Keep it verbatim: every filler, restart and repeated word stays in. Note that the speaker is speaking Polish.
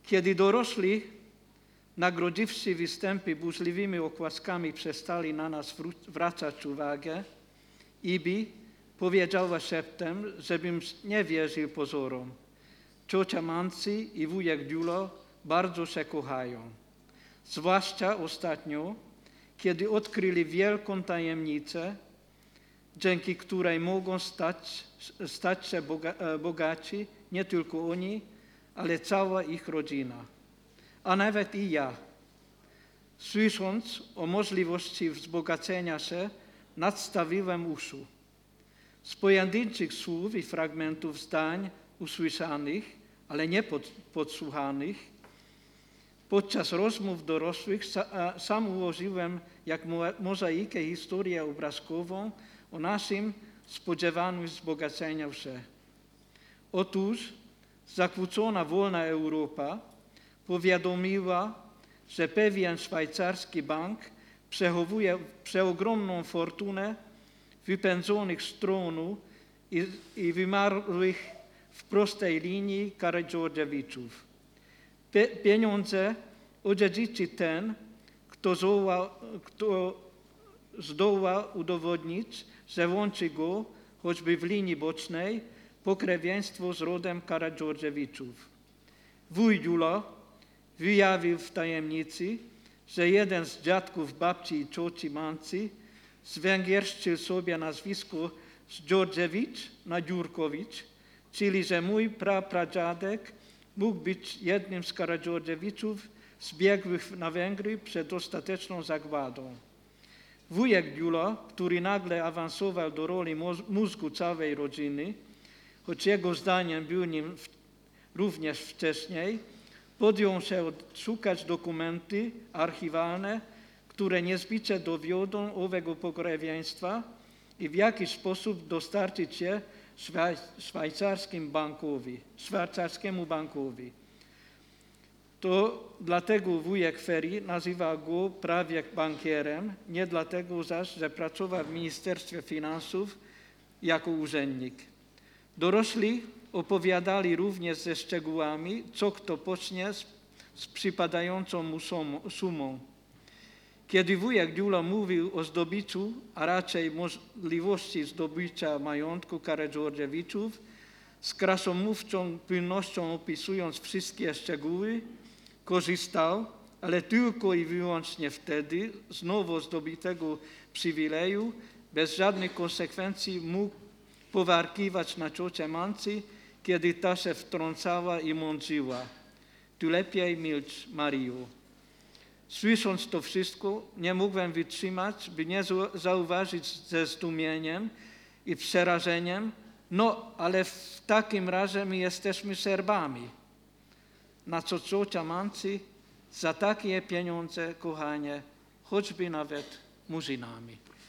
Kiedy dorośli, nagrodziwszy występy burzliwymi oklaskami, przestali na nas zwracać uwagę, Ibi powiedziała szeptem, żebym nie wierzył pozorom. Ciocia Mancy i wujek Dziulo bardzo się kochają. Zwłaszcza ostatnio, kiedy odkryli wielką tajemnicę, dzięki której mogą stać, stać się boga, bogaci nie tylko oni, ale cała ich rodzina. A nawet i ja. Słysząc o możliwości wzbogacenia się, nadstawiłem uszu. Z pojedynczych słów i fragmentów zdań usłyszanych, ale nie pod, podsłuchanych, podczas rozmów dorosłych sam ułożyłem jak mozaikę historię obrazkową o naszym spodziewanym wzbogaceniu się. Otóż zakłócona wolna Europa powiadomiła, że pewien szwajcarski bank przechowuje przeogromną fortunę wypędzonych z tronu i, i wymarłych w prostej linii Karadziordziewiczów. Pe, pieniądze odziedziczy ten, kto, zoła, kto zdoła udowodnić, że łączy go, choćby w linii bocznej, pokrewieństwo z rodem Karadziordziewiczów. Wuj Dziulo wyjawił w tajemnicy, że jeden z dziadków babci i cioci Mancy zwęgierszczył sobie nazwisko z Dziordziewicz na Dziurkowicz, czyli że mój prapradziadek mógł być jednym z Karadziordziewiczów zbiegłych na Węgry przed ostateczną zagładą. Wujek Dziulo, który nagle awansował do roli mózgu całej rodziny, choć jego zdaniem był nim również wcześniej, podjął się szukać dokumenty archiwalne, które niezbicie dowiodą owego pokrewieństwa i w jakiś sposób dostarczyć je szwajcarskim bankowi, szwajcarskiemu bankowi. To dlatego wujek Ferry nazywał go prawie bankierem, nie dlatego zaś, że pracował w Ministerstwie Finansów jako urzędnik. Dorośli opowiadali również ze szczegółami, co kto pocznie z, z przypadającą mu sumą. Kiedy wujek Dziulo mówił o zdobyciu, a raczej możliwości zdobycia majątku Karadziordziewiczów, z krasomówczą pilnością opisując wszystkie szczegóły, korzystał, ale tylko i wyłącznie wtedy, z nowo zdobytego przywileju, bez żadnych konsekwencji mógł powarkiwać na ciocię Mancy, kiedy ta się wtrącała i mądrzyła. Tu lepiej milcz, Mario. Słysząc to wszystko, nie mogłem wytrzymać, by nie zauważyć ze zdumieniem i przerażeniem, no ale w takim razie my jesteśmy Serbami. Na co ciocia Mancy, za takie pieniądze, kochanie, choćby nawet murzynami.